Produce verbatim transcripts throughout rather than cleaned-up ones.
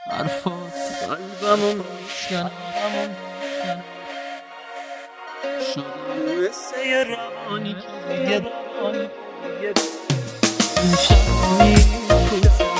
حرفات قلبمو میشکنه شدم مثل یه روانی که دیگه این شبانی کجا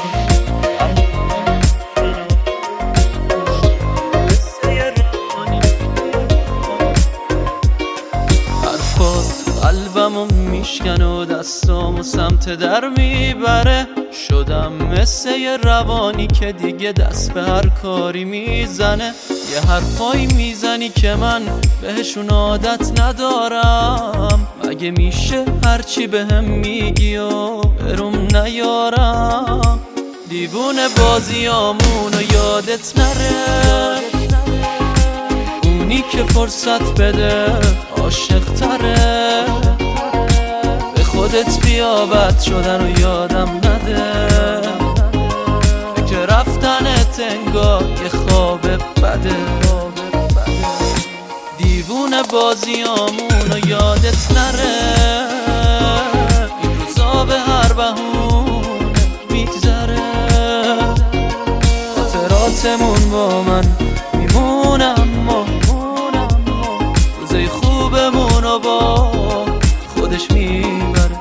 قلبمو میشکن و دستامو سمت در میبره شدم مثل یه روانی که دیگه دست به هر کاری میزنه یه حرفایی میزنی که من بهشون عادت ندارم مگه میشه هرچی بهم میگی و بروم نیارم دیوونه بازیامونو یادت نره اونی که فرصت بده عاشق تره به خودت بیا بد شدن و یادم نده فکر رفتنت انگار یه خواب بده دیوونه بازیامونو یادت نره این روزا به هر بهونه میگذره خاطراتمون با من میمونه اما روزای خوبمونو با خودش میبره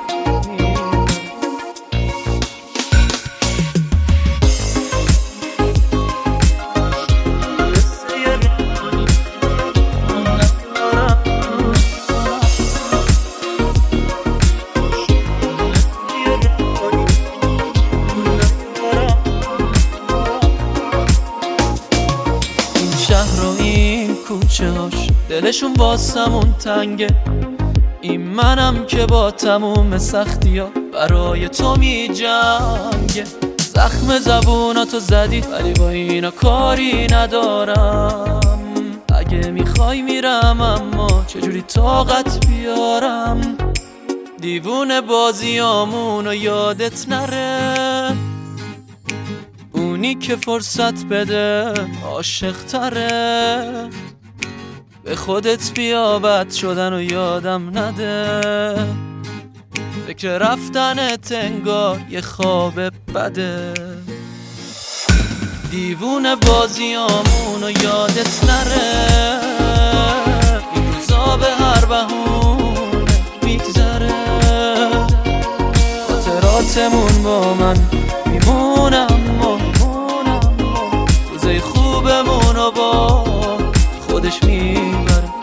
این شهر و این کوچه هاش دلشون واسمون تنگه این منم که با تموم سختی ها برای تو می جنگه زخم زبوناتو زدی ولی با اینا کاری ندارم اگه میخوای میرم اما چجوری طاقت بیارم دیوونه بازیامونو یادت نره اونی که فرصت بده عاشق تره به خودت بیا بد شدن و یادم نده فکر رفتنت انگار یه خواب بده دیوونه بازیامونو یادت نره این روزا به هر بهونه میگذره خاطراتمون با من میمونه اما روزای خوبمونو با خودش میبره